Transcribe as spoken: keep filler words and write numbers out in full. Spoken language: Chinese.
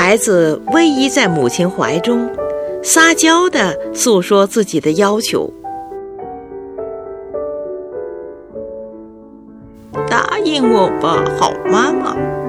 孩子偎依在母亲怀中，撒娇地诉说自己的要求。 答应我吧，好妈妈，